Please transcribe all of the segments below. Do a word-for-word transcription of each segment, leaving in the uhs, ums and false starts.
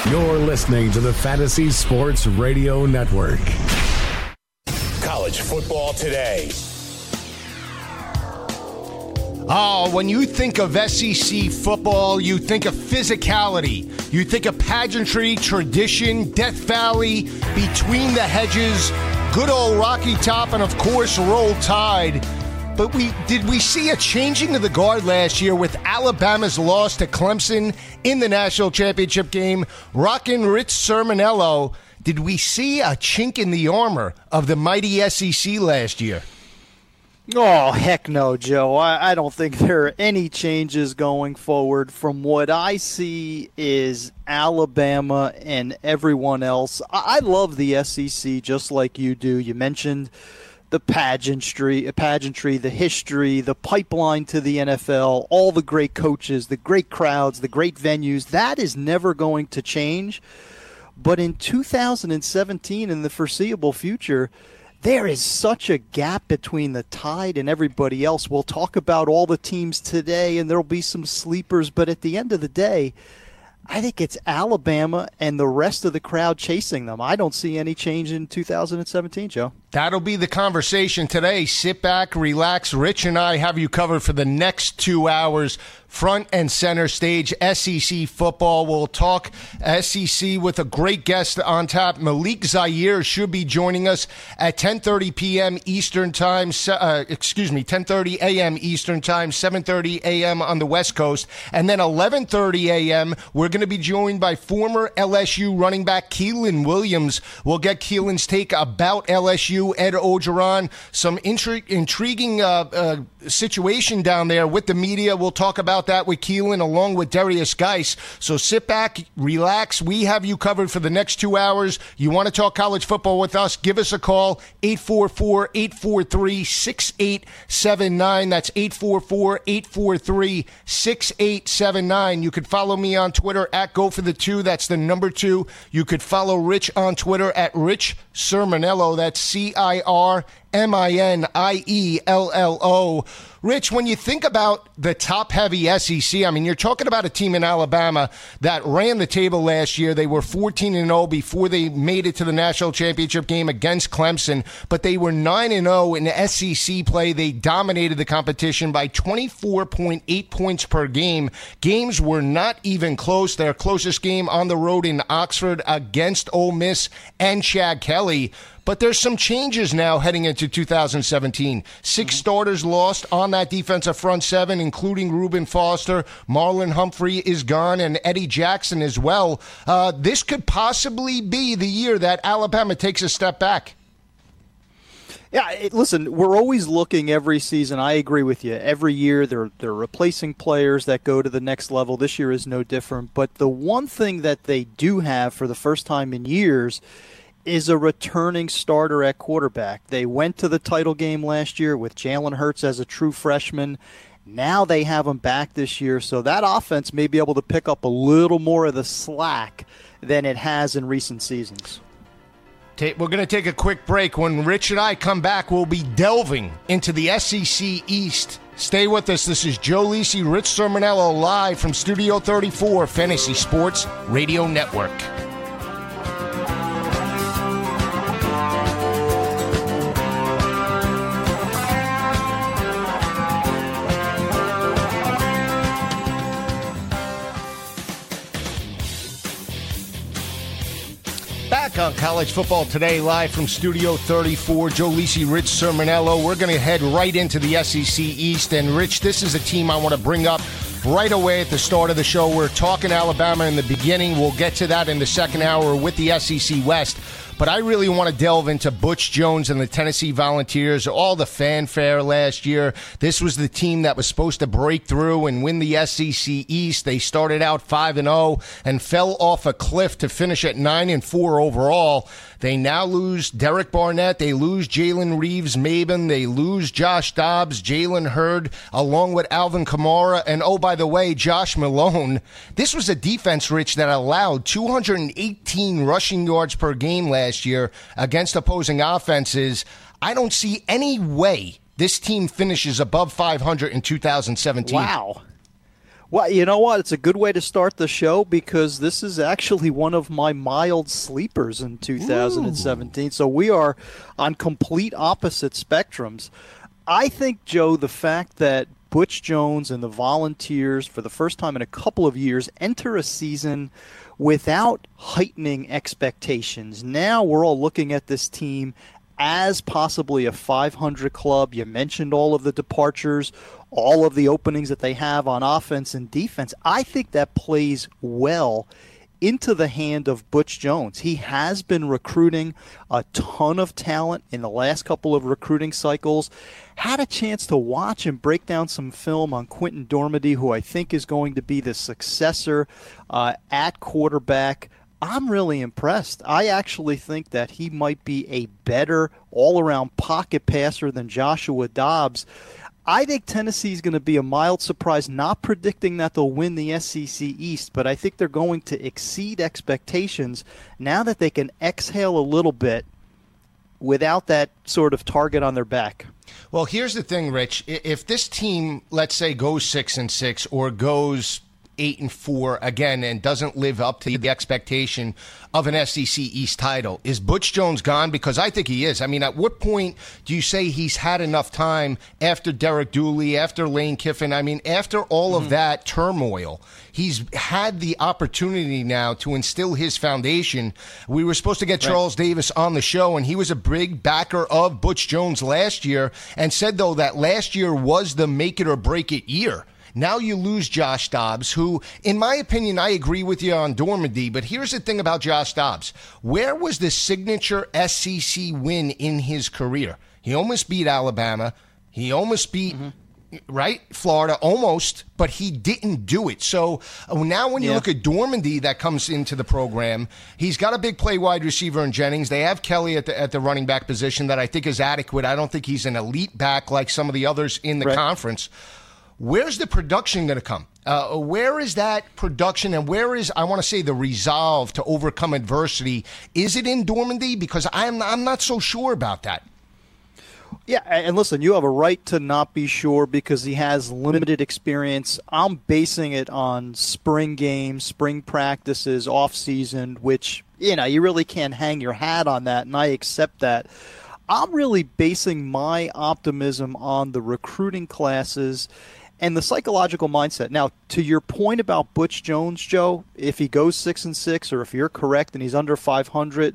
You're listening to the Fantasy Sports Radio Network. College football today. Oh, when you think of S E C football, you think of physicality. You think of pageantry, tradition, Death Valley, Between the Hedges, good old Rocky Top, and of course, Roll Tide. But we did we see a changing of the guard last year with Alabama's loss to Clemson in the national championship game? Rockin' Rich Sermonello, did we see a chink in the armor of the mighty S E C last year? Oh, heck no, Joe. I, I don't think there are any changes going forward. From what I see is Alabama and everyone else. I, I love the S E C just like you do. You mentioned the pageantry, pageantry, the history, the pipeline to the N F L, all the great coaches, the great crowds, the great venues. That is never going to change. But in two thousand seventeen, in the foreseeable future, there is such a gap between the Tide and everybody else. We'll talk about all the teams today, and there'll be some sleepers. But at the end of the day, I think it's Alabama and the rest of the crowd chasing them. I don't see any change in two thousand seventeen, Joe. That'll be the conversation today. Sit back, relax. Rich and I have you covered for the next two hours. Front and center stage, S E C football. We'll talk S E C with a great guest on tap. Malik Zaire should be joining us at ten thirty p.m. Eastern Time. Uh, excuse me, ten thirty a.m. Eastern Time, seven thirty a.m. on the West Coast. And then eleven thirty a.m., we're going to be joined by former L S U running back Keelan Williams. We'll get Keelan's take about L S U, Ed Orgeron, some intri- intriguing uh, uh, situation down there with the media. We'll talk about that with Keelan along with Darius Geis. So sit back, relax. We have you covered for the next two hours. You want to talk college football with us? Give us a call, eight four four, eight four three, six eight seven nine. That's eight four four, eight four three, six eight seven nine. You could follow me on Twitter at Go For The Two. That's the number two. You could follow Rich on Twitter at Rich Sermonello. That's C I R M I N I E L L O. Rich, when you think about the top-heavy S E C, I mean, you're talking about a team in Alabama that ran the table last year. They were fourteen and oh before they made it to the national championship game against Clemson, but they were nine and oh in S E C play. They dominated the competition by twenty-four point eight points per game. Games were not even close. Their closest game on the road in Oxford against Ole Miss and Chad Kelly. But there's some changes now heading into two thousand seventeen. Six mm-hmm. starters lost on that defensive front seven, including Reuben Foster. Marlon Humphrey is gone, and Eddie Jackson as well. Uh, this could possibly be the year that Alabama takes a step back. Yeah, it, listen, we're always looking every season. I agree with you. Every year they're they're replacing players that go to the next level. This year is no different. But the one thing that they do have for the first time in years is a returning starter at quarterback. They went to the title game last year with Jalen Hurts as a true freshman. Now they have him back this year, so that offense may be able to pick up a little more of the slack than it has in recent seasons. We're going to take a quick break. When Rich and I come back, we'll be delving into the S E C East. Stay with us. This is Joe Lisi, Rich Sermonello, live from Studio thirty-four, Fantasy Sports Radio Network. Back on College Football Today, live from Studio thirty-four. Joe Lisi, Rich Sermonello. We're going to head right into the S E C East. And, Rich, this is a team I want to bring up right away at the start of the show. We're talking Alabama in the beginning. We'll get to that in the second hour with the S E C West. But I really want to delve into Butch Jones and the Tennessee Volunteers, all the fanfare last year. This was the team that was supposed to break through and win the S E C East. They started out five and oh and fell off a cliff to finish at nine and four overall. They now lose Derek Barnett. They lose Jalen Reeves-Maben. They lose Josh Dobbs, Jalen Hurd, along with Alvin Kamara. And, oh, by the way, Josh Malone. This was a defense, Rich, that allowed two hundred eighteen rushing yards per game last year against opposing offenses. I don't see any way this team finishes above five hundred in two thousand seventeen. Wow. Well, you know what? It's a good way to start the show because this is actually one of my mild sleepers in two thousand seventeen. Ooh. So we are on complete opposite spectrums. I think, Joe, the fact that Butch Jones and the Volunteers, for the first time in a couple of years, enter a season without heightening expectations. Now we're all looking at this team as possibly a five hundred club. You mentioned all of the departures, all of the openings that they have on offense and defense. I think that plays well into the hand of Butch Jones. He has been recruiting a ton of talent in the last couple of recruiting cycles. Had a chance to watch and break down some film on Quinton Dormady, who I think is going to be the successor uh, at quarterback. I'm really impressed. I actually think that he might be a better all-around pocket passer than Joshua Dobbs. I think Tennessee's going to be a mild surprise, not predicting that they'll win the S E C East, but I think they're going to exceed expectations now that they can exhale a little bit without that sort of target on their back. Well, here's the thing, Rich. If this team, let's say, goes six and six or goes eight and four again and doesn't live up to the expectation of an S E C East title, is Butch Jones gone? Because I think he is. I mean, at what point do you say he's had enough time after Derek Dooley, after Lane Kiffin? I mean, after all mm-hmm. of that turmoil, he's had the opportunity now to instill his foundation. We were supposed to get Charles right. Davis on the show, and he was a big backer of Butch Jones last year and said, though, that last year was the make it or break it year. Now you lose Josh Dobbs, who, in my opinion, I agree with you on Dormady, but here's the thing about Josh Dobbs. Where was the signature S E C win in his career? He almost beat Alabama. He almost beat, mm-hmm. right, Florida, almost, but he didn't do it. So uh, now when you yeah. look at Dormady that comes into the program, he's got a big play wide receiver in Jennings. They have Kelly at the, at the running back position that I think is adequate. I don't think he's an elite back like some of the others in the right. conference. Where's the production going to come? Uh, where is that production, and where is, I want to say, the resolve to overcome adversity? Is it in Dormady? Because I'm I'm not so sure about that. Yeah, and listen, you have a right to not be sure because he has limited experience. I'm basing it on spring games, spring practices, off season, which, you know, you really can't hang your hat on that, and I accept that. I'm really basing my optimism on the recruiting classes and the psychological mindset. Now, to your point about Butch Jones, Joe, if he goes six and six, or if you're correct and he's under five hundred,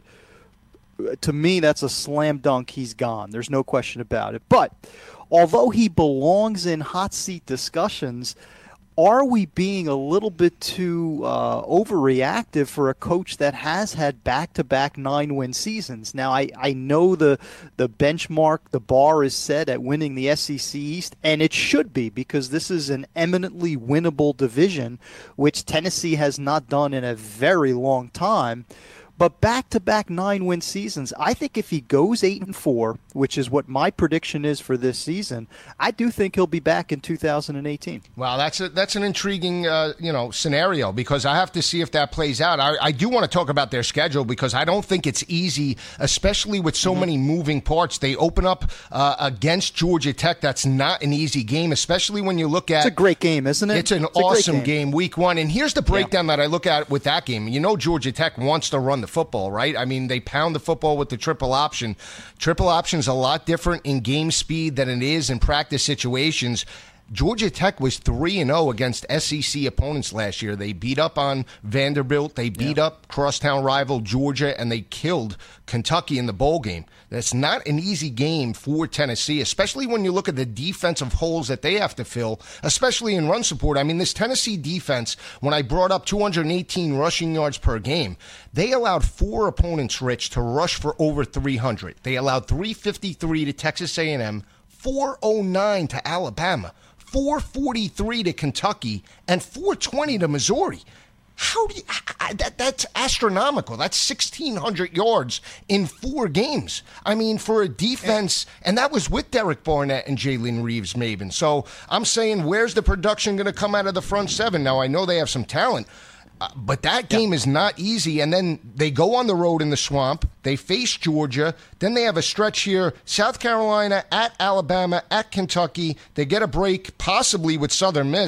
to me that's a slam dunk. He's gone. There's no question about it. But although he belongs in hot seat discussions, are we being a little bit too uh, overreactive for a coach that has had back-to-back nine-win seasons? Now, I, I know the the benchmark, the bar is set at winning the S E C East, and it should be because this is an eminently winnable division, which Tennessee has not done in a very long time. But back-to-back nine-win seasons, I think if he goes eight and four, which is what my prediction is for this season, I do think he'll be back in two thousand eighteen. Wow, that's a, that's an intriguing uh, you know scenario because I have to see if that plays out. I, I do want to talk about their schedule because I don't think it's easy, especially with so mm-hmm. many moving parts. They open up uh, against Georgia Tech. That's not an easy game, especially when you look at. It's a great game, isn't it? It's an it's awesome game. game, week one. And here's the breakdown yeah. that I look at with that game. You know, Georgia Tech wants to run the football, right? I mean, they pound the football with the triple option. Triple option's a lot different in game speed than it is in practice situations. Georgia Tech was three and oh against S E C opponents last year. They beat up on Vanderbilt, they beat yeah. up crosstown rival Georgia, and they killed Kentucky in the bowl game. That's not an easy game for Tennessee, especially when you look at the defensive holes that they have to fill, especially in run support. I mean, this Tennessee defense, when I brought up two hundred eighteen rushing yards per game, they allowed four opponents, Rich, to rush for over three hundred. They allowed three fifty-three to Texas A and M, four oh nine to Alabama, four forty-three to Kentucky, and four twenty to Missouri. How do you, I, that, that's astronomical. That's sixteen hundred yards in four games. I mean, for a defense, and that was with Derek Barnett and Jalen Reeves-Maben. So I'm saying, where's the production going to come out of the front seven? Now, I know they have some talent, uh, but that game yeah. is not easy. And then they go on the road in the swamp. They face Georgia. Then they have a stretch here, South Carolina, at Alabama, at Kentucky. They get a break, possibly with Southern Miss,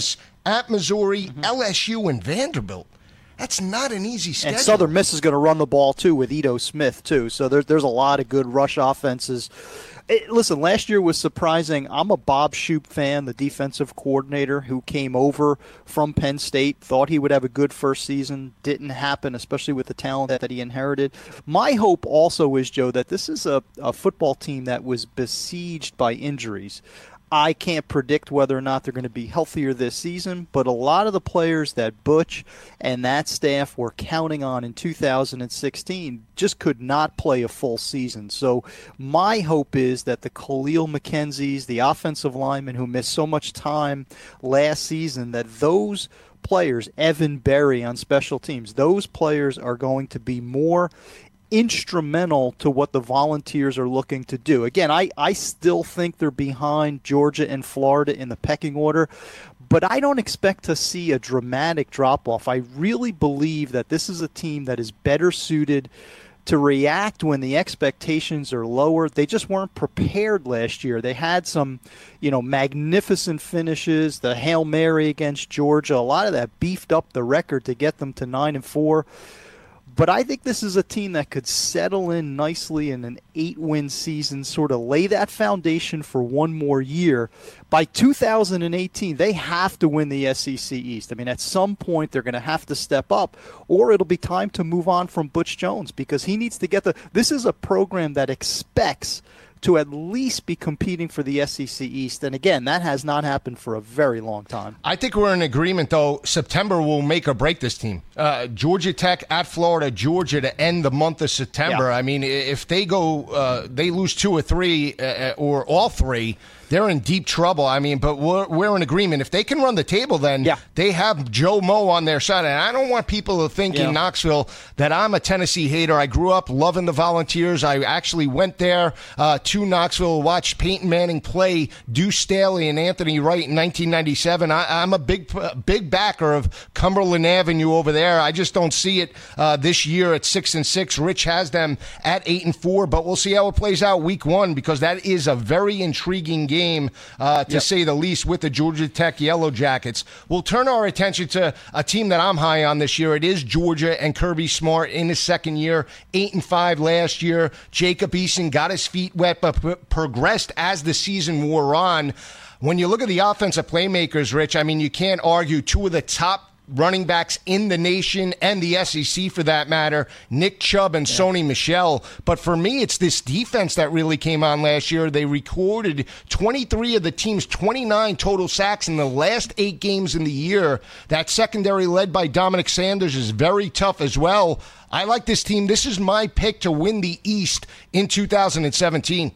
at Missouri, mm-hmm. L S U, and Vanderbilt. That's not an easy schedule. And Southern Miss is going to run the ball, too, with Ito Smith, too. So there, there's a lot of good rush offenses. It, listen, last year was surprising. I'm a Bob Shoop fan, the defensive coordinator who came over from Penn State, thought he would have a good first season. Didn't happen, especially with the talent that he inherited. My hope also is, Joe, that this is a, a football team that was besieged by injuries. I can't predict whether or not they're going to be healthier this season, but a lot of the players that Butch and that staff were counting on in two thousand sixteen just could not play a full season. So my hope is that the Khalil McKenzie's, the offensive linemen who missed so much time last season, that those players, Evan Berry on special teams, those players are going to be more instrumental to what the Volunteers are looking to do. Again, I, I still think they're behind Georgia and Florida in the pecking order, but I don't expect to see a dramatic drop-off. I really believe that this is a team that is better suited to react when the expectations are lower. They just weren't prepared last year. They had some, you know, magnificent finishes, the Hail Mary against Georgia. A lot of that beefed up the record to get them to nine and four. But I think this is a team that could settle in nicely in an eight-win season, sort of lay that foundation for one more year. By two thousand eighteen, they have to win the S E C East. I mean, at some point, they're going to have to step up, or it'll be time to move on from Butch Jones because he needs to get the – this is a program that expects – to at least be competing for the S E C East. And again, that has not happened for a very long time. I think we're in agreement, though. September will make or break this team. Uh, Georgia Tech at Florida, Georgia to end the month of September. Yeah. I mean, if they go, uh, they lose two or three uh, or all three, they're in deep trouble. I mean, but we're, we're in agreement. If they can run the table, then yeah. they have Joe Mo on their side. And I don't want people to think yeah. in Knoxville that I'm a Tennessee hater. I grew up loving the Volunteers. I actually went there uh, to Knoxville, watched Peyton Manning play Deuce Staley and Anthony Wright in nineteen ninety-seven. I, I'm a big big backer of Cumberland Avenue over there. I just don't see it uh, this year at six and six. Rich has them at eight and four, but we'll see how it plays out week one because that is a very intriguing game. Game, uh, to yep. say the least, with the Georgia Tech Yellow Jackets. We'll turn our attention to a team that I'm high on this year. It is Georgia and Kirby Smart in his second year, eight and five last year. Jacob Eason got his feet wet, but p- progressed as the season wore on. When you look at the offensive playmakers, Rich, I mean, you can't argue two of the top running backs in the nation and the S E C for that matter, Nick Chubb and yeah. Sony Michel. But for me, it's this defense that really came on last year. They recorded twenty-three of the team's twenty-nine total sacks in the last eight games in the year. That secondary led by Dominic Sanders is very tough as well. I like this team. This is my pick to win the East in two thousand seventeen.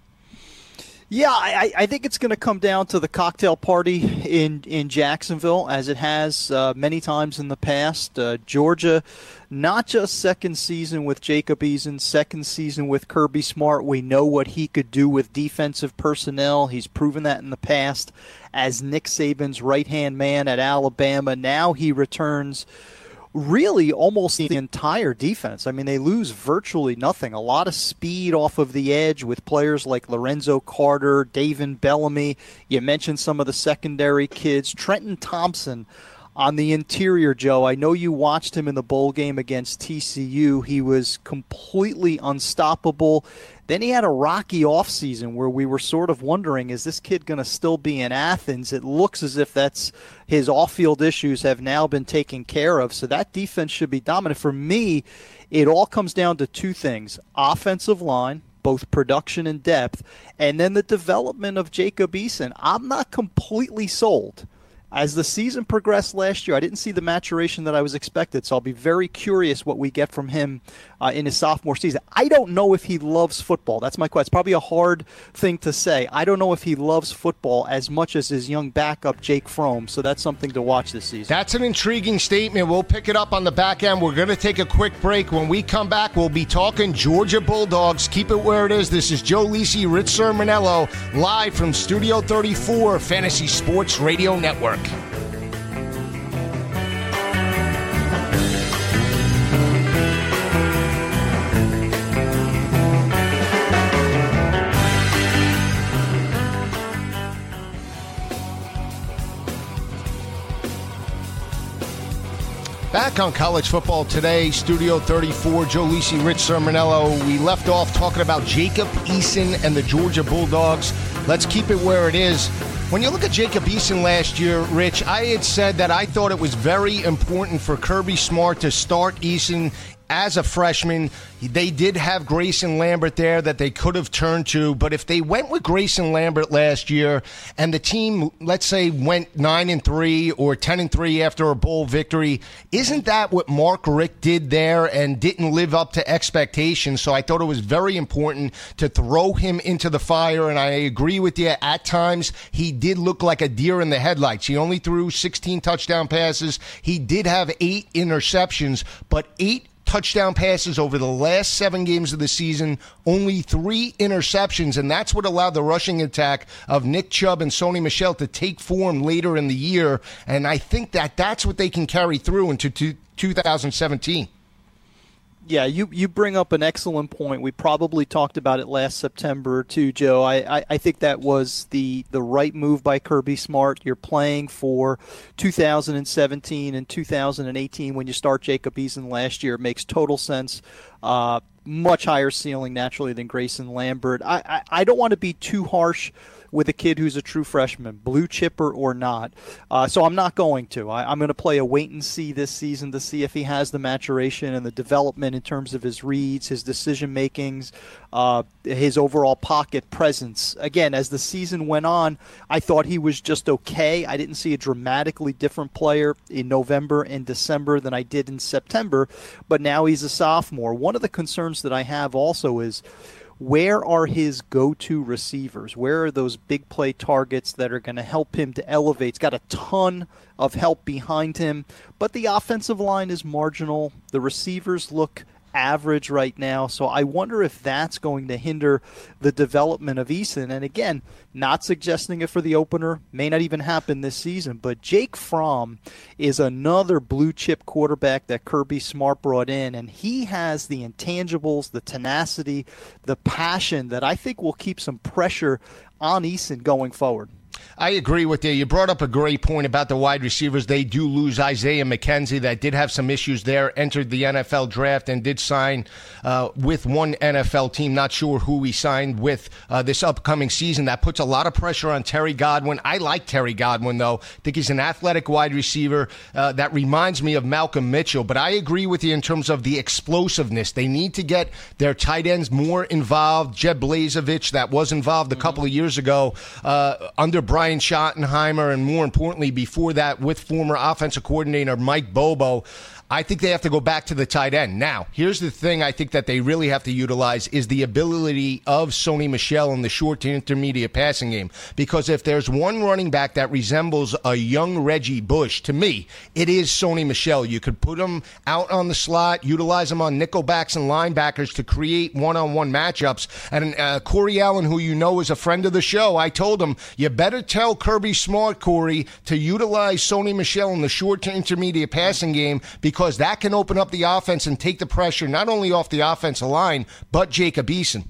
Yeah, I, I think it's going to come down to the cocktail party in, in Jacksonville, as it has uh, many times in the past. Uh, Georgia, not just second season with Jacob Eason, second season with Kirby Smart. We know what he could do with defensive personnel. He's proven that in the past as Nick Saban's right-hand man at Alabama. Now he returns really almost the entire defense. I mean, they lose virtually nothing. A lot of speed off of the edge with players like Lorenzo Carter, David Bellamy. You mentioned some of the secondary kids. Trenton Thompson on the interior, Joe. I know you watched him in the bowl game against T C U. He was completely unstoppable. Then he had a rocky offseason where we were sort of wondering, is this kid going to still be in Athens? It looks as if that's his off-field issues have now been taken care of, so that defense should be dominant. For me, it all comes down to two things: offensive line, both production and depth, and then the development of Jacob Eason. I'm not completely sold. As the season progressed last year, I didn't see the maturation that I was expected, so I'll be very curious what we get from him uh, in his sophomore season. I don't know if he loves football. That's my question. It's probably a hard thing to say. I don't know if he loves football as much as his young backup, Jake Fromm, so that's something to watch this season. That's an intriguing statement. We'll pick it up on the back end. We're going to take a quick break. When we come back, we'll be talking Georgia Bulldogs. Keep it where it is. This is Joe Lisi, Rich Sermonello, live from Studio thirty-four, Fantasy Sports Radio Network. Back on College Football Today, Studio thirty-four, Joe Lisi, Rich Sermonello. We left off talking about Jacob Eason and the Georgia Bulldogs. Let's keep it where it is. When you look at Jacob Eason last year, Rich, I had said that I thought it was very important for Kirby Smart to start Eason as a freshman. They did have Grayson Lambert there that they could have turned to, but if they went with Grayson Lambert last year and the team, let's say, went nine and three or ten and three after a bowl victory, isn't that what Mark Richt did there and didn't live up to expectations? So I thought it was very important to throw him into the fire, and I agree with you. At times, he did look like a deer in the headlights. He only threw sixteen touchdown passes. He did have eight interceptions, but eight touchdown passes over the last seven games of the season, only three interceptions, and that's what allowed the rushing attack of Nick Chubb and Sony Michel to take form later in the year, and I think that that's what they can carry through into two thousand seventeen. Yeah, you, you bring up an excellent point. We probably talked about it last September too, Joe. I, I, I think that was the, the right move by Kirby Smart. You're playing for two thousand seventeen and two thousand eighteen when you start Jacob Eason last year. It makes total sense. Uh, much higher ceiling, naturally, than Grayson Lambert. I, I, I don't want to be too harsh with a kid who's a true freshman, blue chipper or not. Uh, so I'm not going to. I, I'm going to play a wait and see this season to see if he has the maturation and the development in terms of his reads, his decision makings, uh, his overall pocket presence. Again, as the season went on, I thought he was just okay. I didn't see a dramatically different player in November and December than I did in September, but now he's a sophomore. One of the concerns that I have also is, where are his go-to receivers? Where are those big play targets that are going to help him to elevate? He's got a ton of help behind him, but the offensive line is marginal. The receivers look average right now, so I wonder if that's going to hinder the development of Eason. And again, not suggesting it for the opener, may not even happen this season, but Jake Fromm is another blue chip quarterback that Kirby Smart brought in, and he has the intangibles, the tenacity, the passion that I think will keep some pressure on Eason going forward. I agree with you. You brought up a great point about the wide receivers. They do lose Isaiah McKenzie, that did have some issues there, entered the N F L draft and did sign uh, with one N F L team. Not sure who he signed with uh, this upcoming season. That puts a lot of pressure on Terry Godwin. I like Terry Godwin, though. I think he's an athletic wide receiver uh, that reminds me of Malcolm Mitchell. But I agree with you in terms of the explosiveness. They need to get their tight ends more involved. Jeb Blazevich, that was involved a couple of years ago uh, under Brian Schottenheimer, and more importantly, before that, with former offensive coordinator Mike Bobo. I think they have to go back to the tight end. Now, here's the thing I think that they really have to utilize is the ability of Sony Michel in the short to intermediate passing game. Because if there's one running back that resembles a young Reggie Bush, to me, it is Sony Michel. You could put him out on the slot, utilize him on nickelbacks and linebackers to create one-on-one matchups. And uh, Corey Allen, who you know is a friend of the show, I told him, you better tell Kirby Smart, Corey, to utilize Sony Michel in the short to intermediate passing game, because Because that can open up the offense and take the pressure not only off the offensive line, but Jacob Eason.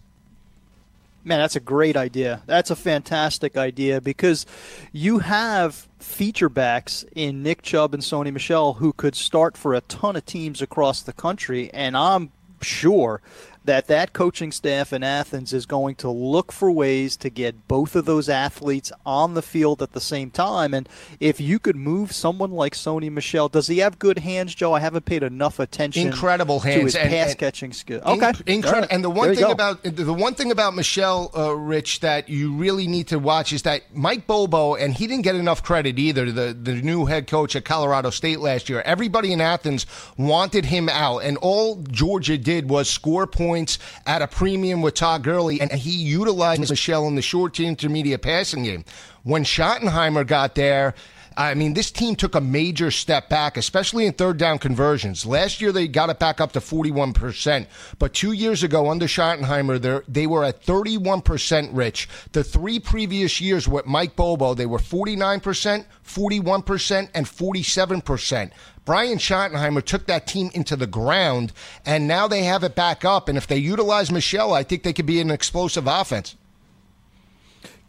Man, that's a great idea. That's a fantastic idea, because you have feature backs in Nick Chubb and Sony Michel who could start for a ton of teams across the country, and I'm sure that that coaching staff in Athens is going to look for ways to get both of those athletes on the field at the same time. And if you could move someone like Sony Michel, does he have good hands, Joe? I haven't paid enough attention incredible hands to his and, pass and, catching skill. Okay, inc- incredible. Right. And the one thing go. about the one thing about Michel, uh, Rich, that you really need to watch is that Mike Bobo, and he didn't get enough credit either. The the new head coach at Colorado State last year. Everybody in Athens wanted him out, and all Georgia did was score points at a premium with Todd Gurley, and he utilized Michel in the short to intermediate passing game. When Schottenheimer got there, I mean, this team took a major step back, especially in third down conversions. Last year, they got it back up to forty-one percent. But two years ago, under Schottenheimer, they were at thirty-one percent, Rich. The three previous years with Mike Bobo, they were forty-nine percent, forty-one percent, and forty-seven percent. Brian Schottenheimer took that team into the ground, and now they have it back up. And if they utilize Michel, I think they could be an explosive offense.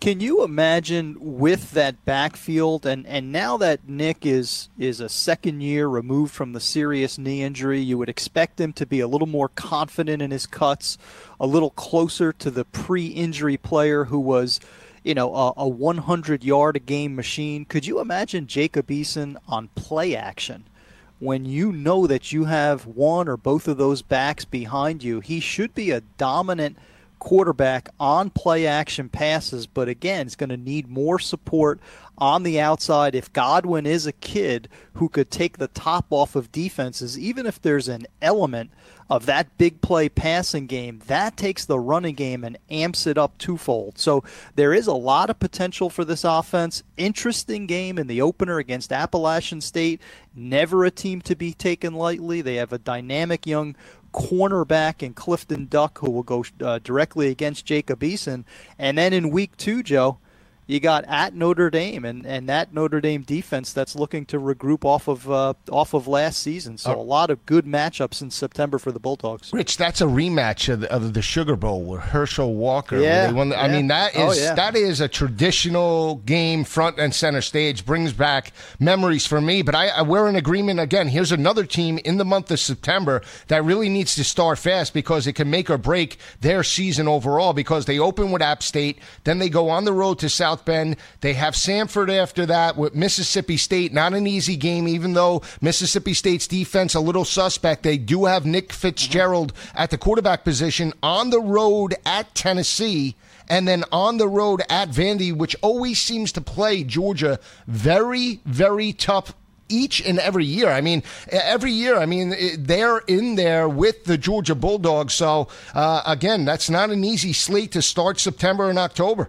Can you imagine with that backfield, and, and now that Nick is is a second year removed from the serious knee injury, you would expect him to be a little more confident in his cuts, a little closer to the pre-injury player who was, you know, a, a one hundred yard a game machine. Could you imagine Jacob Eason on play action? When you know that you have one or both of those backs behind you, he should be a dominant quarterback on play action passes, but again, it's going to need more support on the outside. If Godwin is a kid who could take the top off of defenses, even if there's an element of that big play passing game, that takes the running game and amps it up twofold. So there is a lot of potential for this offense. Interesting game in the opener against Appalachian State. Never a team to be taken lightly. They have a dynamic young cornerback in Clifton Duck who will go uh, directly against Jacob Eason. And then in week two, Joe, you got at Notre Dame, and, and that Notre Dame defense that's looking to regroup off of uh, off of last season. So uh, a lot of good matchups in September for the Bulldogs. Rich, that's a rematch of the, of the Sugar Bowl with Herschel Walker. Yeah, they won the, yeah. I mean, that is Oh, yeah. that is a traditional game, front and center stage. Brings back memories for me. But I, I we're in agreement again. Here's another team in the month of September that really needs to start fast because it can make or break their season overall. Because they open with App State, then they go on the road to South Bend. They have Samford after that with Mississippi State. Not an easy game, even though Mississippi State's defense a little suspect. They do have Nick Fitzgerald mm-hmm. at the quarterback position. On the road at Tennessee, and then on the road at Vandy, which always seems to play Georgia very, very tough each and every year. I mean, every year, I mean, they're in there with the Georgia Bulldogs. So, uh, again, that's not an easy slate to start September and October.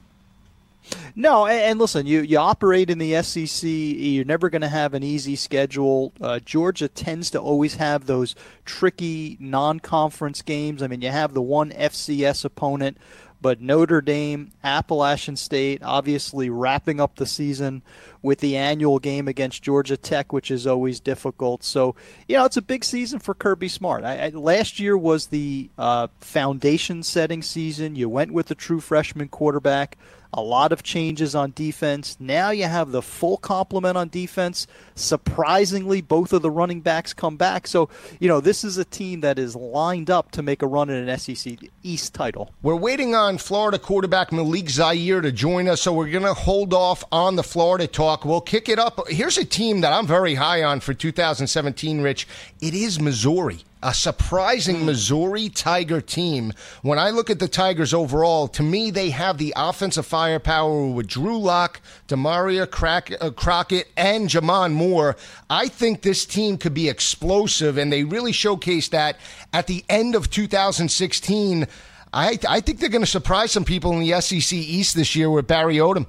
No, and listen, you, you operate in the S E C, you're never going to have an easy schedule. Uh, Georgia tends to always have those tricky non-conference games. I mean, you have the one F C S opponent, but Notre Dame, Appalachian State, obviously wrapping up the season with the annual game against Georgia Tech, which is always difficult. So, you know, it's a big season for Kirby Smart. I, I, last year was the uh, foundation-setting season. You went with a true freshman quarterback. A lot of changes on defense. Now you have the full complement on defense. Surprisingly, both of the running backs come back. So, you know, this is a team that is lined up to make a run at an S E C East title. We're waiting on Florida quarterback Malik Zaire to join us, so we're going to hold off on the Florida talk. We'll kick it up. Here's a team that I'm very high on for two thousand seventeen, Rich. It is Missouri. A surprising Missouri Tiger team. When I look at the Tigers overall, to me, they have the offensive firepower with Drew Lock, Demaria Crack- uh, Crockett, and Jamon Moore. I think this team could be explosive, and they really showcased that at the end of two thousand sixteen. I, I think they're going to surprise some people in the S E C East this year with Barry Odom.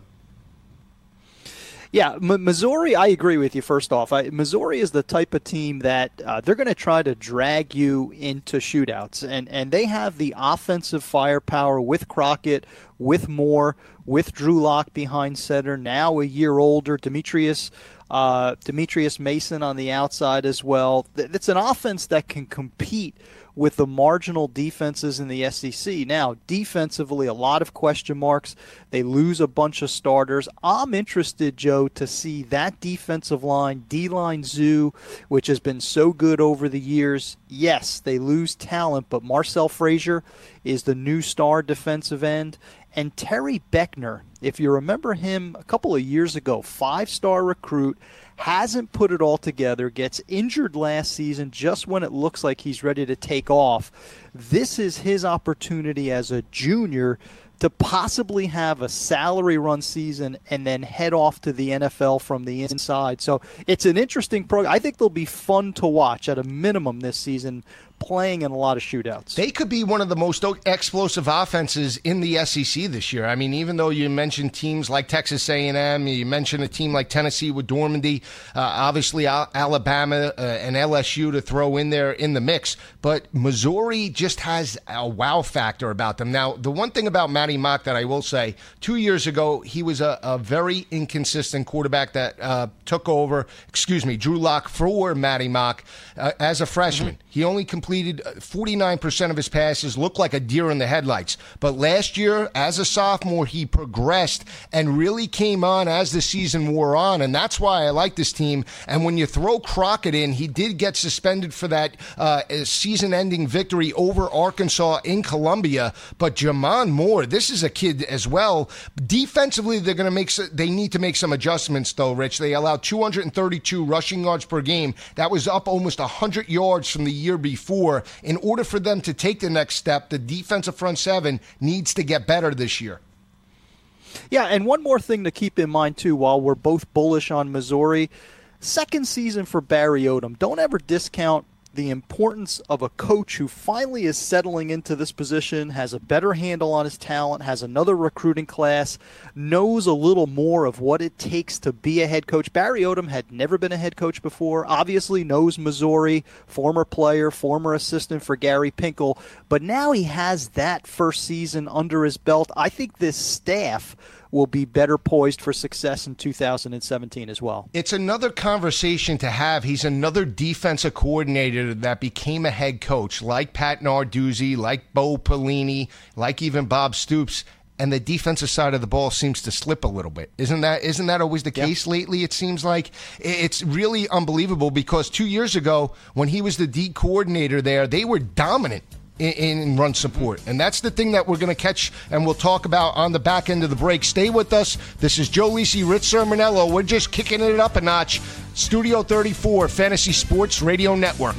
Yeah, M- Missouri, I agree with you, first off. I, Missouri is the type of team that uh, they're going to try to drag you into shootouts, and, and they have the offensive firepower with Crockett, with Moore, with Drew Lock behind center, now a year older, Demetrius uh, Demetrius Mason on the outside as well. It's an offense that can compete with the marginal defenses in the S E C. Now, defensively, a lot of question marks. They lose a bunch of starters. I'm interested, Joe, to see that defensive line, D-line zoo, which has been so good over the years. Yes, they lose talent, but Marcel Frazier is the new star defensive end. And Terry Beckner, if you remember him a couple of years ago, five-star recruit, hasn't put it all together, gets injured last season just when it looks like he's ready to take off. This is his opportunity as a junior to possibly have a salary run season and then head off to the N F L from the inside. So it's an interesting program. I think they'll be fun to watch at a minimum this season, playing in a lot of shootouts. They could be one of the most explosive offenses in the S E C this year. I mean, even though you mentioned teams like Texas A and M, you mentioned a team like Tennessee with Dormandy, uh, obviously Alabama uh, and L S U to throw in there in the mix, but Missouri just has a wow factor about them. Now, the one thing about Matty Matty Mock that I will say. Two years ago, he was a, a very inconsistent quarterback that uh, took over, excuse me, Drew Lock for Matty Mock uh, as a freshman. Mm-hmm. He only completed forty-nine percent of his passes, looked like a deer in the headlights. But last year, as a sophomore, he progressed and really came on as the season wore on, and that's why I like this team. And when you throw Crockett in, he did get suspended for that uh, season-ending victory over Arkansas in Columbia. But Jamon Moore, this is a kid as well. Defensively, they're going to make they need to make some adjustments, though, Rich. They allowed two hundred thirty-two rushing yards per game. That was up almost one hundred yards from the year before. In order for them to take the next step, the defensive front seven needs to get better this year. Yeah, and one more thing to keep in mind, too, while we're both bullish on Missouri, second season for Barry Odom. Don't ever discount the importance of a coach who finally is settling into this position, has a better handle on his talent, has another recruiting class, knows a little more of what it takes to be a head coach. Barry Odom had never been a head coach before, obviously knows Missouri, former player, former assistant for Gary Pinkel, but now he has that first season under his belt. I think this staff will be better poised for success in two thousand seventeen as well. It's another conversation to have. He's another defensive coordinator that became a head coach, like Pat Narduzzi, like Bo Pelini, like even Bob Stoops, and the defensive side of the ball seems to slip a little bit. Isn't that isn't that always the case yeah. lately? It seems like it's really unbelievable because two years ago, when he was the D coordinator there, they were dominant In, in run support. And that's the thing that we're going to catch and we'll talk about on the back end of the break. Stay with us. This is Joe Lisi, Rich Sermonello. We're just kicking it up a notch. Studio thirty-four, Fantasy Sports Radio Network.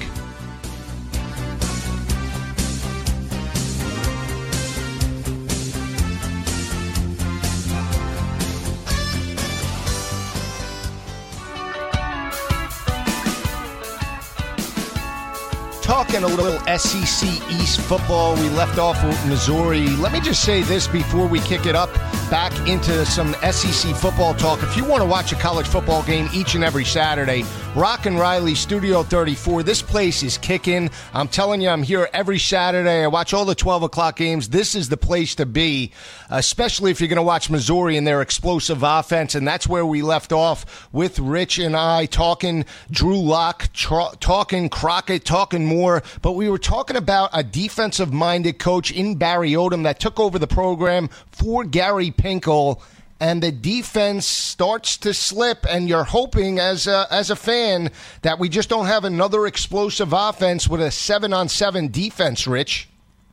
Talking a little S E C East football. We left off with Missouri. Let me just say this before we kick it up back into some S E C football talk. If you want to watch a college football game each and every Saturday, Rock and Riley, Studio thirty-four. This place is kicking. I'm telling you, I'm here every Saturday. I watch all the twelve o'clock games. This is the place to be, especially if you're going to watch Missouri and their explosive offense. And that's where we left off with Rich and I talking Drew Lock, tra- talking Crockett, talking more. But we were talking about a defensive-minded coach in Barry Odom that took over the program for Gary Pinkel. And the defense starts to slip, and you're hoping as a, as a fan that we just don't have another explosive offense with a seven-on-seven defense, Rich.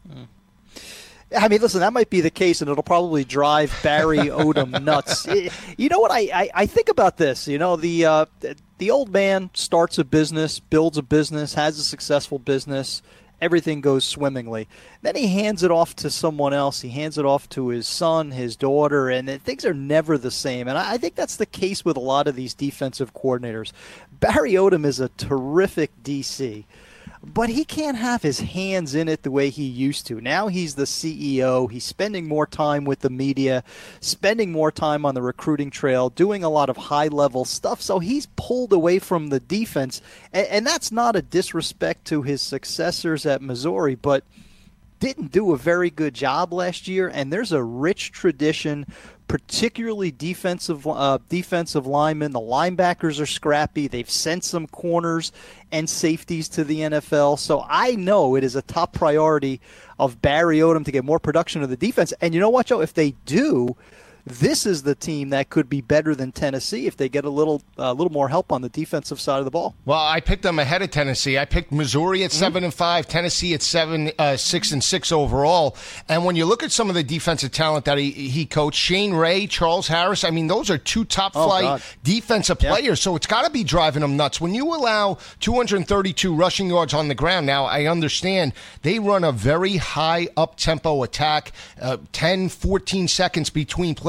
I mean, listen, that might be the case, and it'll probably drive Barry Odom nuts. You know what? I, I, I think about this. You know, the uh, the old man starts a business, builds a business, has a successful business. Everything goes swimmingly. Then he hands it off to someone else. He hands it off to his son, his daughter, and things are never the same. And I think that's the case with a lot of these defensive coordinators. Barry Odom is a terrific D C, but he can't have his hands in it the way he used to. Now he's the C E O. He's spending more time with the media, spending more time on the recruiting trail, doing a lot of high-level stuff. So he's pulled away from the defense. And, and that's not a disrespect to his successors at Missouri, but didn't do a very good job last year. And there's a rich tradition, particularly defensive uh, defensive linemen. The linebackers are scrappy. They've sent some corners and safeties to the N F L. So I know it is a top priority of Barry Odom to get more production of the defense. And you know what, Joe? If they do, this is the team that could be better than Tennessee if they get a little a uh, little more help on the defensive side of the ball. Well, I picked them ahead of Tennessee. I picked Missouri at mm-hmm. seven and five, Tennessee at seven, uh, six and six overall. And when you look at some of the defensive talent that he he coached, Shane Ray, Charles Harris, I mean, those are two top flight oh, defensive yeah. players. So it's got to be driving them nuts. When you allow two hundred thirty-two rushing yards on the ground, now I understand they run a very high up tempo attack, uh, ten, fourteen seconds between plays.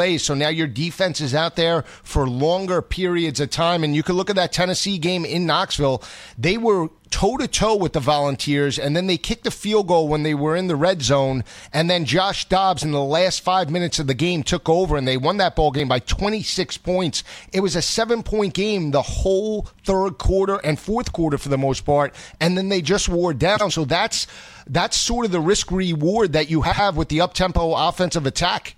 plays. So now your defense is out there for longer periods of time. And you can look at that Tennessee game in Knoxville. They were toe-to-toe with the Volunteers, and then they kicked a field goal when they were in the red zone, and then Josh Dobbs in the last five minutes of the game took over, and they won that ball game by twenty-six points. It was a seven-point game the whole third quarter and fourth quarter for the most part, and then they just wore down. So that's that's sort of the risk-reward that you have with the up-tempo offensive attack.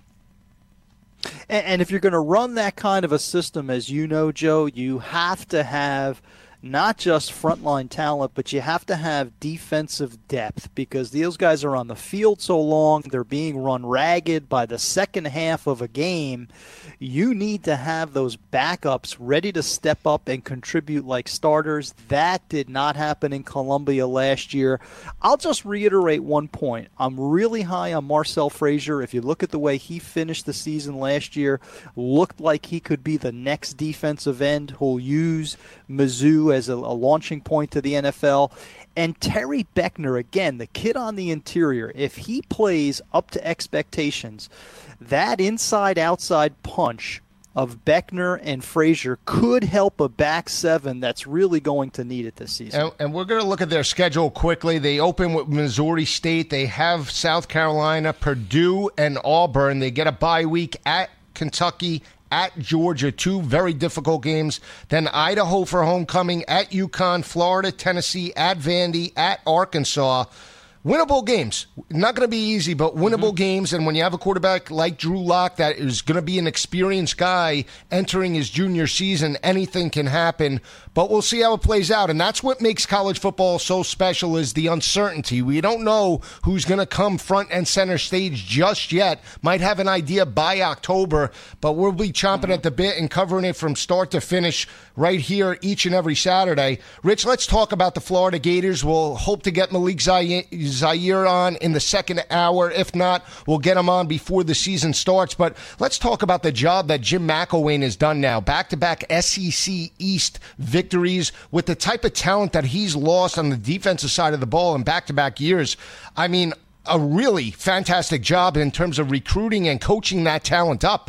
And, and if you're going to run that kind of a system, as you know, Joe, you have to have not just frontline talent, but you have to have defensive depth, because those guys are on the field so long, they're being run ragged by the second half of a game. You need to have those backups ready to step up and contribute like starters. That did not happen in Columbia last year. I'll just reiterate one point. I'm really high on Marcel Frazier. If you look at the way he finished the season last year, looked like he could be the next defensive end who'll use Mizzou as a, a launching point to the N F L. And Terry Beckner, again, the kid on the interior, if he plays up to expectations, that inside-outside punch of Beckner and Frazier could help a back seven that's really going to need it this season. And, and we're going to look at their schedule quickly. They open with Missouri State. They have South Carolina, Purdue, and Auburn. They get a bye week at Kentucky, at Georgia, two very difficult games. Then Idaho for homecoming, at UConn, Florida, Tennessee, at Vandy, at Arkansas. Winnable games. Not going to be easy, but winnable mm-hmm. games. And when you have a quarterback like Drew Lock that is going to be an experienced guy entering his junior season, anything can happen. But we'll see how it plays out. And that's what makes college football so special, is the uncertainty. We don't know who's going to come front and center stage just yet. Might have an idea by October, but we'll be chomping mm-hmm. at the bit and covering it from start to finish right here each and every Saturday. Rich, let's talk about the Florida Gators. We'll hope to get Malik Zaire on in the second hour. If not, we'll get him on before the season starts. But let's talk about the job that Jim McElwain has done now. Back-to-back S E C East victories with the type of talent that he's lost on the defensive side of the ball in back-to-back years. I mean, a really fantastic job in terms of recruiting and coaching that talent up.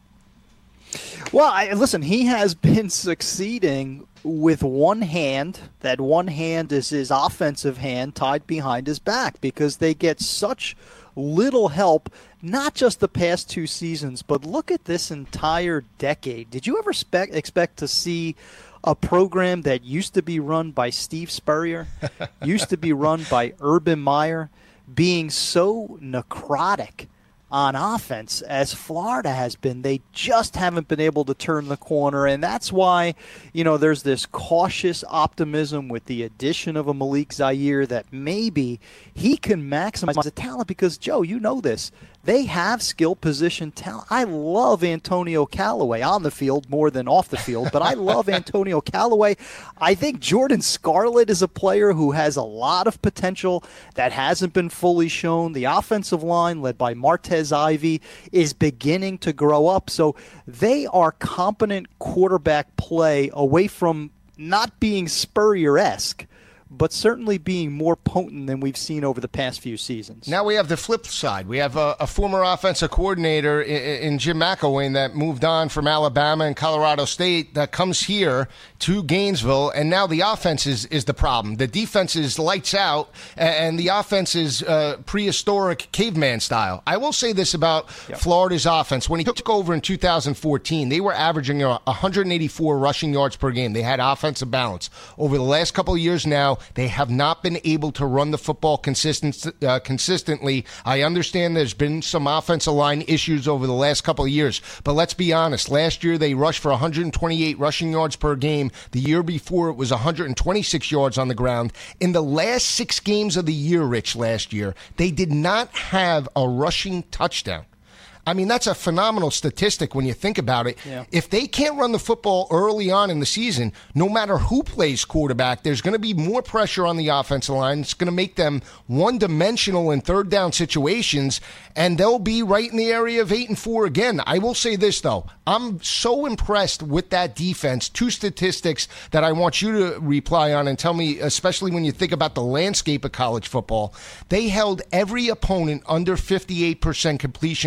Well, I, listen, he has been succeeding with one hand. That one hand is his offensive hand tied behind his back, because they get such little help, not just the past two seasons, but look at this entire decade. Did you ever spe- expect to see a program that used to be run by Steve Spurrier, used to be run by Urban Meyer, being so necrotic on offense as Florida has been? They just haven't been able to turn the corner, and that's why, you know, there's this cautious optimism with the addition of a Malik Zaire that maybe he can maximize the talent, because, Joe, you know this. They have skill position talent. I love Antonio Callaway on the field more than off the field, but I love Antonio Callaway. I think Jordan Scarlett is a player who has a lot of potential that hasn't been fully shown. The offensive line, led by Martez Ivey, is beginning to grow up. So they are competent quarterback play away from not being Spurrier-esque, but certainly being more potent than we've seen over the past few seasons. Now we have the flip side. We have a, a former offensive coordinator in, in Jim McElwain that moved on from Alabama and Colorado State that comes here to Gainesville, and now the offense is, is the problem. The defense is lights out, and the offense is uh, prehistoric caveman style. I will say this about yep. Florida's offense. When he took over in two thousand fourteen, they were averaging one hundred eighty-four rushing yards per game. They had offensive balance. Over the last couple of years now, they have not been able to run the football consistent, uh, consistently. I understand there's been some offensive line issues over the last couple of years, but let's be honest. Last year, they rushed for one hundred twenty-eight rushing yards per game. The year before, it was one hundred twenty-six yards on the ground. In the last six games of the year, Rich, last year, they did not have a rushing touchdown. I mean, that's a phenomenal statistic when you think about it. Yeah. If they can't run the football early on in the season, no matter who plays quarterback, there's going to be more pressure on the offensive line. It's going to make them one-dimensional in third down situations, and they'll be right in the area of eight and four again. I will say this, though. I'm so impressed with that defense. Two statistics that I want you to reply on and tell me, especially when you think about the landscape of college football. They held every opponent under fifty-eight percent completion percentage.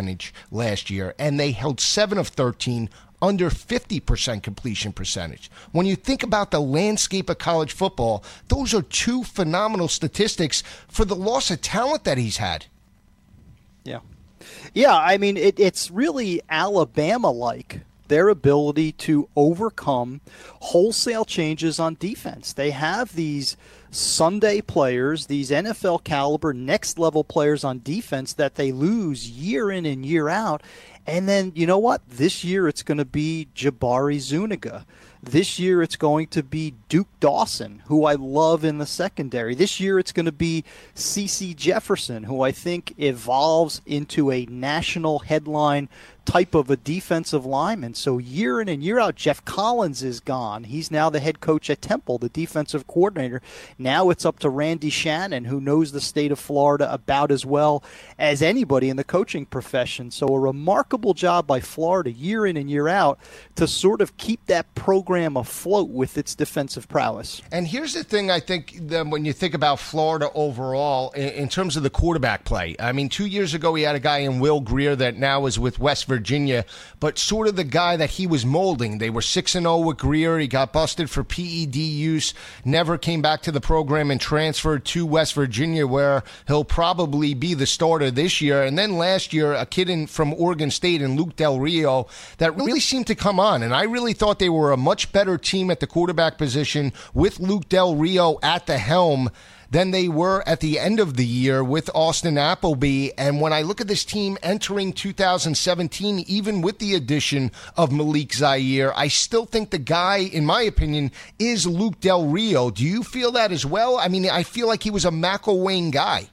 percentage last year, and they held seven of thirteen under fifty percent completion percentage. When you think about the landscape of college football, those are two phenomenal statistics for the loss of talent that he's had. Yeah. Yeah, I mean, it, it's really Alabama-like, their ability to overcome wholesale changes on defense. They have these Sunday players, these N F L caliber, next-level players on defense that they lose year in and year out. And then, you know what? This year it's going to be Jabari Zuniga. This year it's going to be Duke Dawson, who I love in the secondary. This year it's going to be C C Jefferson, who I think evolves into a national headline type of a defensive lineman. So year in and year out, Jeff Collins is gone. He's now the head coach at Temple, the defensive coordinator. Now it's up to Randy Shannon, who knows the state of Florida about as well as anybody in the coaching profession. So a remarkable job by Florida year in and year out to sort of keep that program afloat with its defensive prowess. And here's the thing, I think, that when you think about Florida overall, in, in terms of the quarterback play. I mean, two years ago he had a guy in Will Grier that now is with West Virginia. Virginia, but sort of the guy that he was molding. They were six and oh with Grier. He got busted for P E D use, never came back to the program and transferred to West Virginia, where he'll probably be the starter this year. And then last year, a kid in, from Oregon State and Luke Del Rio that really seemed to come on. And I really thought they were a much better team at the quarterback position with Luke Del Rio at the helm than they were at the end of the year with Austin Appleby. And when I look at this team entering two thousand seventeen, even with the addition of Malik Zaire, I still think the guy, in my opinion, is Luke Del Rio. Do you feel that as well? I mean, I feel like he was a McElwain guy.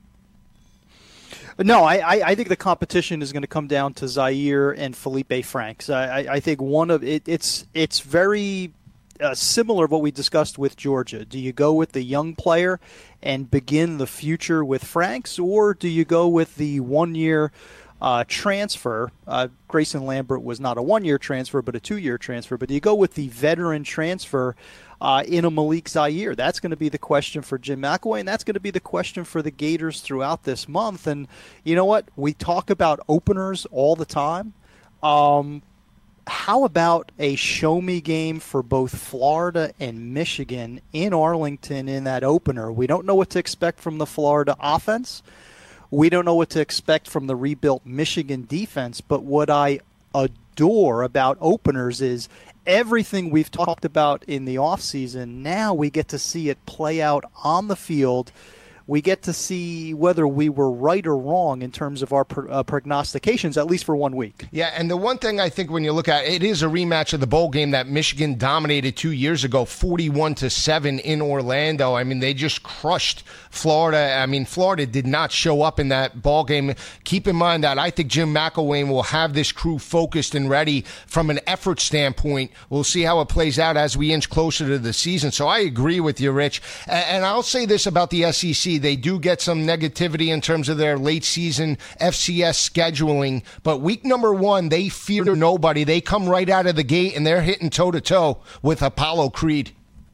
No, I, I think the competition is going to come down to Zaire and Felipe Franks. I, I think one of it, it's it's very Uh, similar to what we discussed with Georgia. Do you go with the young player and begin the future with Franks, or do you go with the one-year uh, transfer? Uh, Grayson Lambert was not a one-year transfer, but a two-year transfer. But do you go with the veteran transfer uh, in a Malik Zaire? That's going to be the question for Jim McElwain, and that's going to be the question for the Gators throughout this month. And you know what? We talk about openers all the time. Um, How about a show-me game for both Florida and Michigan in Arlington in that opener? We don't know what to expect from the Florida offense. We don't know what to expect from the rebuilt Michigan defense. But what I adore about openers is everything we've talked about in the offseason. Now we get to see it play out on the field. We get to see whether we were right or wrong in terms of our uh, prognostications, at least for one week. Yeah, and the one thing I think when you look at it, it is a rematch of the bowl game that Michigan dominated two years ago, forty-one to seven in Orlando. I mean, they just crushed Florida. I mean, Florida did not show up in that ball game. Keep in mind that I think Jim McElwain will have this crew focused and ready from an effort standpoint. We'll see how it plays out as we inch closer to the season. So I agree with you, Rich. And I'll say this about the S E C. They do get some negativity in terms of their late season F C S scheduling, but week number one, they fear nobody. They come right out of the gate and they're hitting toe to toe with Apollo Creed.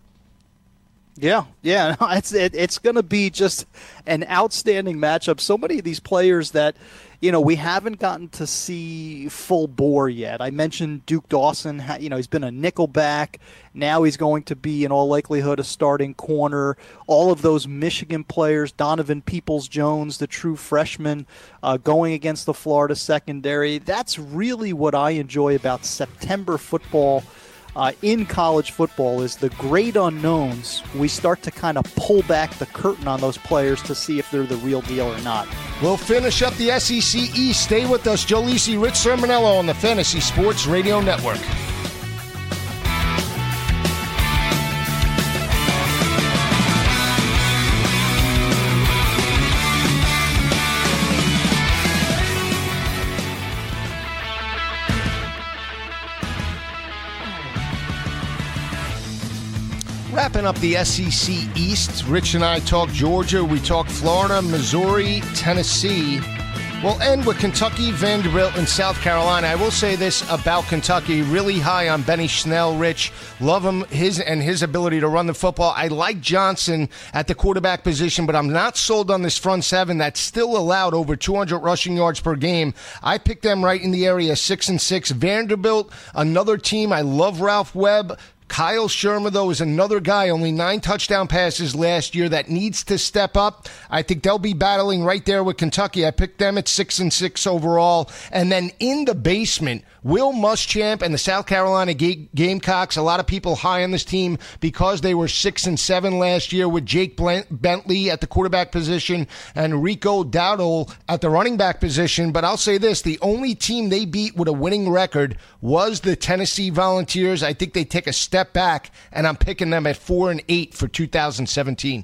Yeah, yeah, it's it, it's going to be just an outstanding matchup. So many of these players that, you know, we haven't gotten to see full bore yet. I mentioned Duke Dawson. You know, he's been a nickel back. Now he's going to be, in all likelihood, a starting corner. All of those Michigan players, Donovan Peoples-Jones, the true freshman, uh, going against the Florida secondary. That's really what I enjoy about September football. Uh, in college football is the great unknowns. We start to kind of pull back the curtain on those players to see if they're the real deal or not. We'll finish up the S E C East. Stay with us. Joe Lisi, Rich Sermonello on the Fantasy Sports Radio Network. Wrapping up the S E C East, Rich and I talk Georgia, we talk Florida, Missouri, Tennessee. We'll end with Kentucky, Vanderbilt, and South Carolina. I will say this about Kentucky, really high on Benny Snell, Rich. Love him his and his ability to run the football. I like Johnson at the quarterback position, but I'm not sold on this front seven that's still allowed over two hundred rushing yards per game. I picked them right in the area, six and six. Vanderbilt, another team. I love Ralph Webb. Kyle Shermer, though, is another guy, only nine touchdown passes last year, that needs to step up. I think they'll be battling right there with Kentucky. I picked them at six and six overall. And then in the basement, Will Muschamp and the South Carolina Ga- Gamecocks. A lot of people high on this team because they were six and seven last year with Jake Bentley at the quarterback position and Rico Dowdle at the running back position. But I'll say this, the only team they beat with a winning record was the Tennessee Volunteers. I think they take a step back, and I'm picking them at four and eight for two thousand seventeen.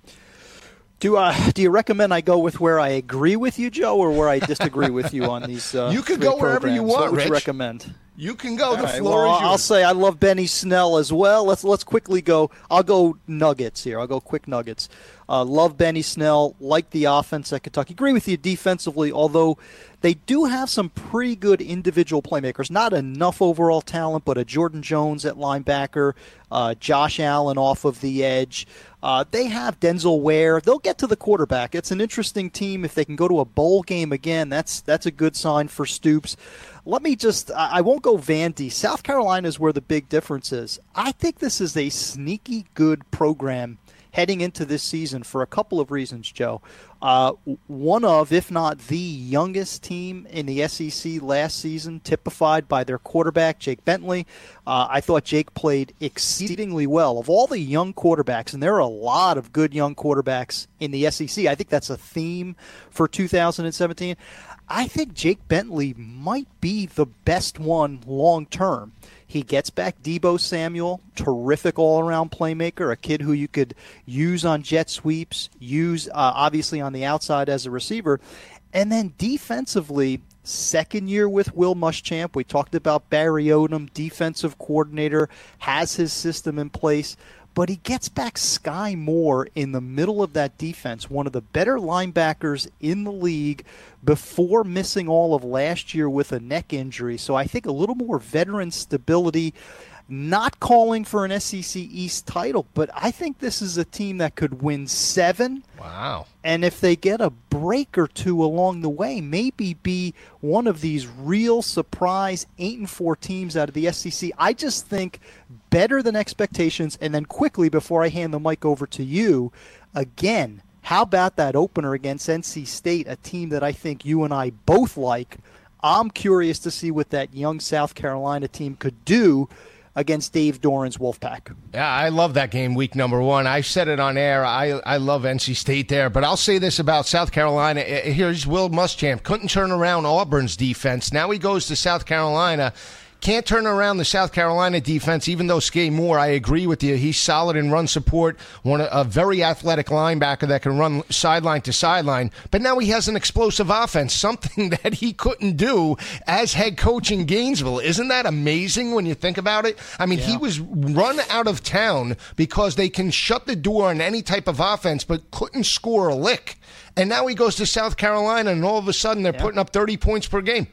Do uh, do you recommend I go with where I agree with you, Joe, or where I disagree with you on these? Uh, you could go wherever programs? you want. What would Rich. you recommend? You can go. All the right, floor well, is yours. I'll say I love Benny Snell as well. Let's let's quickly go. I'll go Nuggets here. I'll go quick Nuggets. Uh, love Benny Snell. Like the offense at Kentucky. Agree with you defensively, although they do have some pretty good individual playmakers. Not enough overall talent, but a Jordan Jones at linebacker, uh, Josh Allen off of the edge. Uh, they have Denzel Ware. They'll get to the quarterback. It's an interesting team. If they can go to a bowl game again, that's that's a good sign for Stoops. Let me just, I won't go Vandy. South Carolina is where the big difference is. I think this is a sneaky good program heading into this season for a couple of reasons, Joe. Uh, one of, if not the youngest team in the S E C last season, typified by their quarterback, Jake Bentley. Uh, I thought Jake played exceedingly well. Of all the young quarterbacks, and there are a lot of good young quarterbacks in the S E C, I think that's a theme for two thousand seventeen. I think Jake Bentley might be the best one long term. He gets back Deebo Samuel, terrific all-around playmaker, a kid who you could use on jet sweeps, use uh, obviously on the outside as a receiver. And then defensively, second year with Will Muschamp. We talked about Barry Odom, defensive coordinator, has his system in place. But he gets back Sky Moore in the middle of that defense, one of the better linebackers in the league, before missing all of last year with a neck injury. So I think a little more veteran stability, not calling for an S E C East title, but I think this is a team that could win seven. Wow. And if they get a break or two along the way, maybe be one of these real surprise eight and four teams out of the S E C. I just think better than expectations. And then quickly, before I hand the mic over to you, again, how about that opener against N C State, a team that I think you and I both like? I'm curious to see what that young South Carolina team could do against Dave Doran's Wolfpack. Yeah, I love that game, week number one. I said it on air. I, I love N C State there. But I'll say this about South Carolina. Here's Will Muschamp. Couldn't turn around Auburn's defense. Now he goes to South Carolina. Can't turn around the South Carolina defense, even though Sky Moore, I agree with you, he's solid in run support, one a very athletic linebacker that can run sideline to sideline. But now he has an explosive offense, something that he couldn't do as head coach in Gainesville. Isn't that amazing when you think about it? I mean, yeah. He was run out of town because they can shut the door on any type of offense, but couldn't score a lick. And now he goes to South Carolina, and all of a sudden they're yeah. putting up thirty points per game.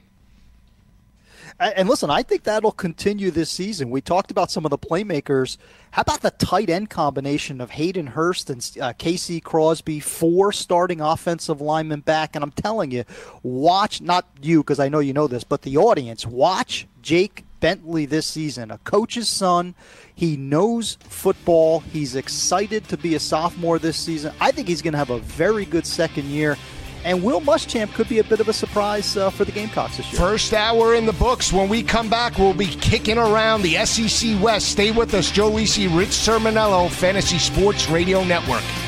And listen, I think that'll continue this season. We talked about some of the playmakers. How about the tight end combination of Hayden Hurst and uh, Casey Crosby, four starting offensive linemen back? And I'm telling you, watch, not you because I know you know this, but the audience, watch Jake Bentley this season, a coach's son. He knows football. He's excited to be a sophomore this season. I think he's going to have a very good second year. And Will Muschamp could be a bit of a surprise uh, for the Gamecocks this year. First hour in the books. When we come back, we'll be kicking around the S E C West. Stay with us. Joe Lisi, Rich Sermonello, Fantasy Sports Radio Network.